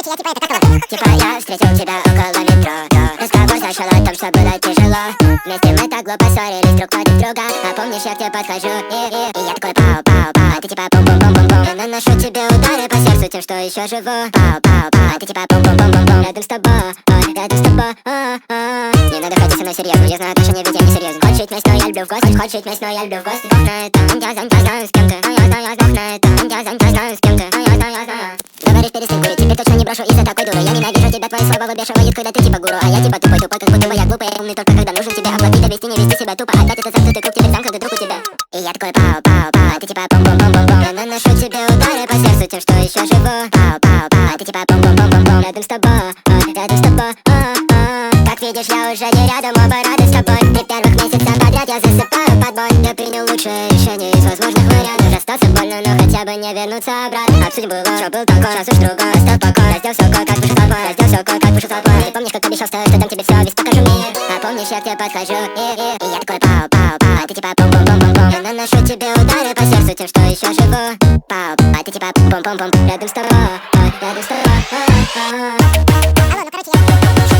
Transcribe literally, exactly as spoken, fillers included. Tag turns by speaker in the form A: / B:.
A: короче, я типа это как вот. Типа я встретил тебя около метро, да. Разговор зашел о том, что было тяжело. Вместе мы так глупо ссорились друг против друга. А помнишь, я к тебе подхожу и, и, и я такой пау, пау, пау. А ты типа бум-бум-бум-бум-бум. Я наношу тебе удары по сердцу тем, что еще живу. Пау, пау, пау. А ты типа бум-бум-бум-бум-бум. Рядом с тобой, ой, рядом с тобой, а, а. Не надо ходить со мной серьезно, я знаю, отношения ведь я не серьезно. Хочешь жить вместе, но я люблю в гости. Хочешь жить вместе, но я люблю в гости. Знаю на это, я знаю, я знаю, с кем ты. Я знаю, я знаю на это, я знаю, я знаю, с кем ты. Я знаю, я знаю. Говоришь, перестынку, и теперь точно не брошу из-за такой дуры. Я ненавижу тебя, твои слова выбешивают, когда ты типа гуру. А я типа тупой, тупой, как будто бы я глупый. Умный только когда нужен тебе оплатить, довести, не вести себя тупо. Опять это замкнутый круг, теперь замкнутый друг у тебя. И я такой пау, пау, пау. А ты типа бум-бум-бум-бум-бум. Я наношу тебе удары по сердцу тем, что еще живу. Пау, пау, пау. А ты типа бум-бум-бум-бум-бум. Рядом с тобой, ой, рядом с тобой, а, а. Как видишь, я уже не рядом, оба рады с тобой. Три первых месяца подряд я засыпаю под бой. Я принял лучшее решение из возможных вариантов. Расстаться больно, но хотя бы не вернуться обратно. Обсудим было, что был такой, сейчас уж другой. Оставь покой, раздел все кое-как выше толпой. Раздел все кое-как выше толпой. Ты помнишь, как обещал, что дам тебе все, весь покажу мир. А помнишь, я к тебе подхожу и, и, и я такой пау, пау, пау. А ты типа бум-бум-бум-бум-бум. Я наношу тебе удары по сердцу тем, что еще живу. Пау, а ты типа бум-бум-бум. Рядом с тобой, ой, рядом с тобой, а, а. Алло, ну короче, я